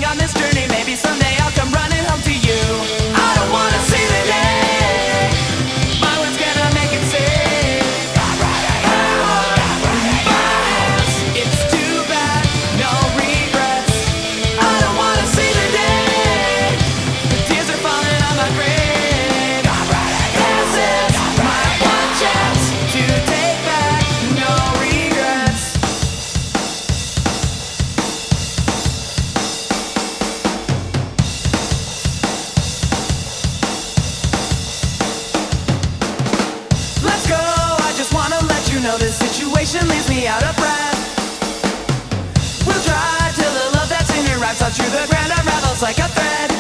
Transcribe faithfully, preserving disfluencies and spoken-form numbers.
on this journey. Maybe someday I'll come running home to you. I don't wanna see the day my words gonna make it safe. It's too bad, no regrets. I don't wanna see the day the tears are falling on my grave. This is my one chance to take back no regrets. Let's go, I just wanna let you know this situation leaves me out of breath. We'll try till the love that's in your eyes touch through the ground unravels like a thread.